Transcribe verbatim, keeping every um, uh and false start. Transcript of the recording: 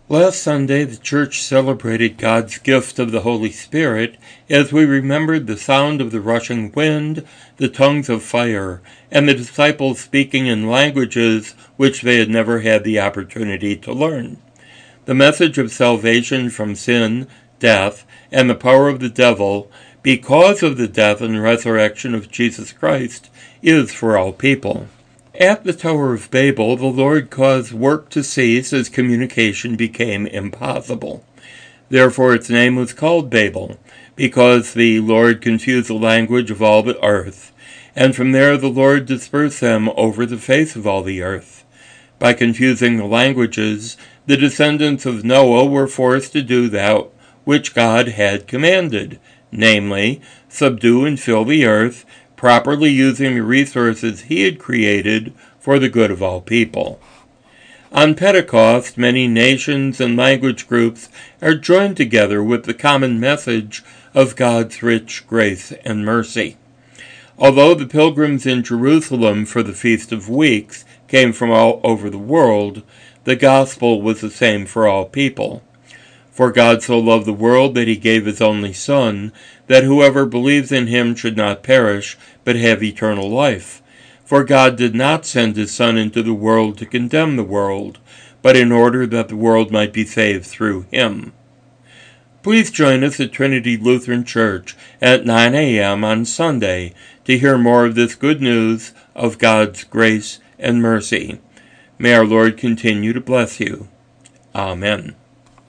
Last Sunday, the church celebrated God's gift of the Holy Spirit as we remembered the sound of the rushing wind, the tongues of fire, and the disciples speaking in languages which they had never had the opportunity to learn. The message of salvation from sin, death, and the power of the devil, because of the death and resurrection of Jesus Christ, is for all people. At the Tower of Babel, the Lord caused work to cease as communication became impossible. Therefore its name was called Babel, because the Lord confused the language of all the earth, and from there the Lord dispersed them over the face of all the earth. By confusing the languages, the descendants of Noah were forced to do that which God had commanded, namely, subdue and fill the earth, properly using the resources he had created for the good of all people. On Pentecost, many nations and language groups are joined together with the common message of God's rich grace and mercy. Although the pilgrims in Jerusalem for the Feast of Weeks came from all over the world, the gospel was the same for all people. For God so loved the world that he gave his only Son, that whoever believes in him should not perish, but have eternal life. For God did not send his Son into the world to condemn the world, but in order that the world might be saved through him. Please join us at Trinity Lutheran Church at nine a.m. on Sunday to hear more of this good news of God's grace and mercy. May our Lord continue to bless you. Amen.